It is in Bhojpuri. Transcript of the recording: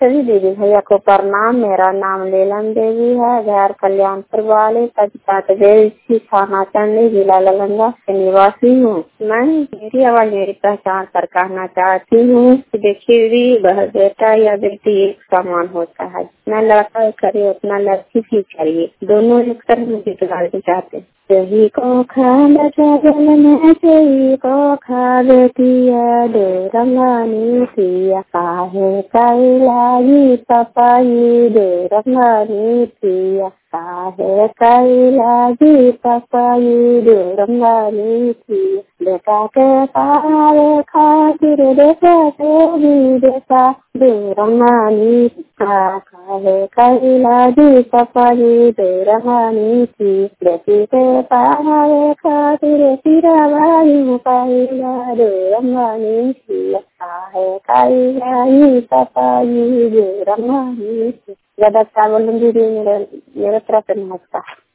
सभी दीदी भैया को प्रणाम। मेरा नाम लीलन देवी है, घर कल्याणपुर वाले थाना चंडी, जिला नालंदा से निवासी हूँ। मैं मेरी आवाज मेरी पहचान पर कहना चाहती हूँ कि देखिए, बेटा या बेटी एक समान होता है। जितना लड़का करे उतना लड़की भी करिए, दोनों एक तरह मुझे डालना चाहते हैं। सही को खाना में सही को खा बेटिया दो रंगानी पिया काहे कैलाई पपाई दो रंगानी पिया काहे कैलाई पपाई दो रंगानी पिया बेटा के पारे खातिर देखा तो भी देखा दो रंगानी काहे कैलाई पपाई दो रंगानी पिया बेटी के पारे खातिर सिरा भाई कैला दो रंगानी पिया काहे कैलाई पपाई दो रंगानी पिया। ज्यादा क्या बोलूंगी, मेरे तरफ से नमस्कार।